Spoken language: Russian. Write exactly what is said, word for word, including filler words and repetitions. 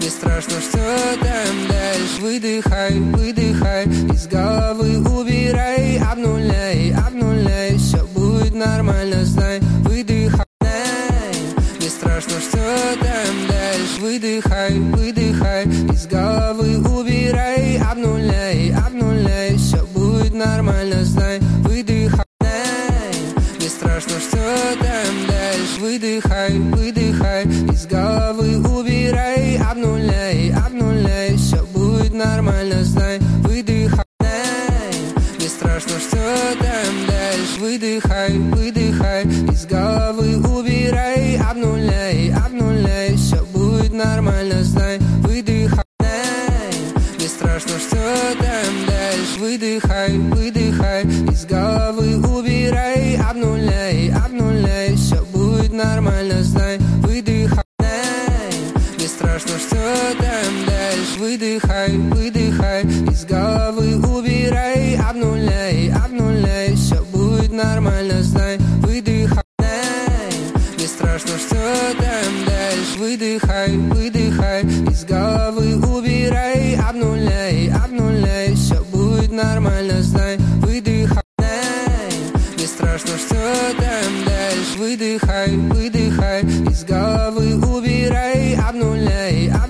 не страшно, что там дальше. Выдыхай, выдыхай, из головы убирай, обнуляй, обнуляй, все будет нормально, знай. Выдыхай, не страшно, что там дальше. Выдыхай, выдыхай, из головы убирай, обнуляй, обнуляй, все будет нормально, знай. Выдыхай, не страшно, что там дальше. Выдыхай, выдыхай, из головы убирай, обнуляй, обнуляй, все будет нормально, знай. Выдыхай, не страшно, что там дальше. Выдыхай, выдыхай, из головы убирай, обнуляй, обнуляй, все будет нормально, знай. Выдыхай, не страшно, что там дальше. Выдыхай, выдыхай, из головы убирай, обнуляй, обнуляй, все будет нормально, знай. Выдыхай, не страшно, что там дальше. Выдыхай, выдыхай, из головы убирай, обнуляй, обнуляй, все будет нормально, знай. Выдыхай, не страшно, что там дальше. Выдыхай, выдыхай, из головы убирай, обнуляй, обнуляй, все будет нормально, знай. Выдыхай, не страшно, что там дальше. Выдыхай, выдыхай, из головы убирай, обнуляй, обнуляй.